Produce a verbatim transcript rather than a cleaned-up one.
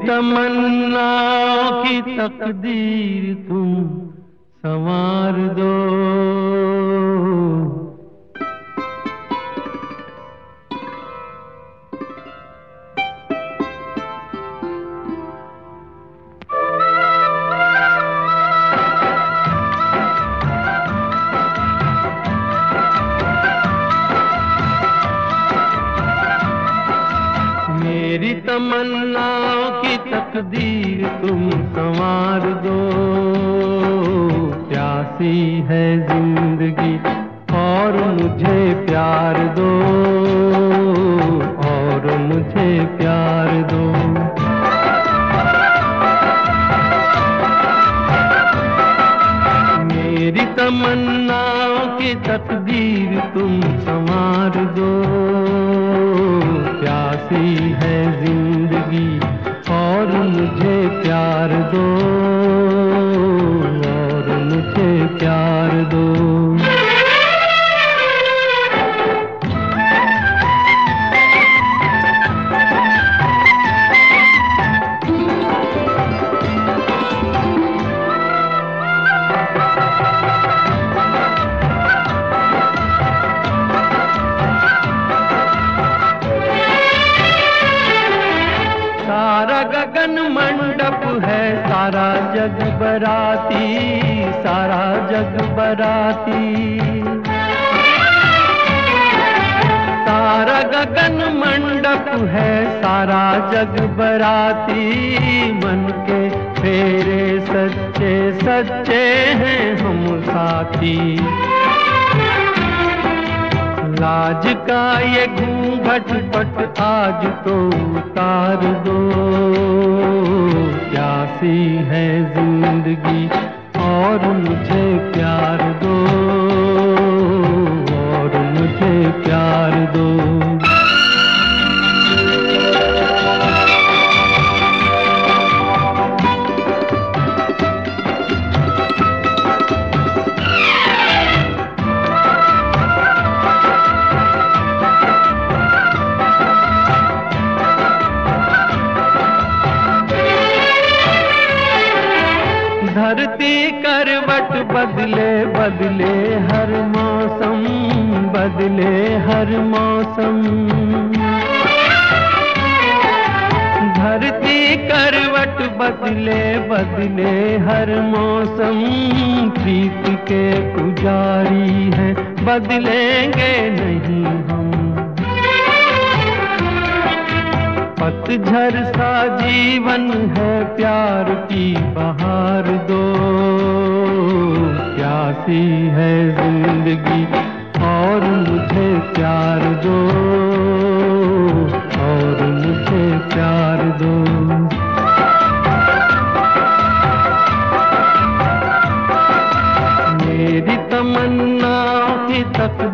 तमन्नाओं की तकदीर तुम संवार दो। मेरी तमन्नाओं की तकदीर तुम संवार दो। प्यासी है जिंदगी और मुझे प्यार दो, और मुझे प्यार दो। मेरी तमन्नाओं की तकदीर तुम संवार दो। प्यासी है जिंदगी और मुझे प्यार दो, और मुझे प्यार दो। सारा गगन मंडप है, सारा जग बराती, सारा जग बराती। सारा गगन मंडप है, सारा जग बराती। मन के फेरे सच्चे सच्चे हैं हम साथी। लाज का ये घूंघट पट आज तो उतार दो। प्यासी है जिंदगी और मुझे प्यार दो, और मुझे प्यार दो। धरती करवट बदले बदले हर मौसम, बदले हर मौसम। धरती करवट बदले बदले हर मौसम। प्रीत के पुजारी हैं, बदलेंगे नहीं हम। पतझर सा जीवन है, प्यार की बहार दो। प्यासी है जिंदगी और मुझे प्यार दो, और मुझे प्यार दो। मेरी तमन्नाओं की तक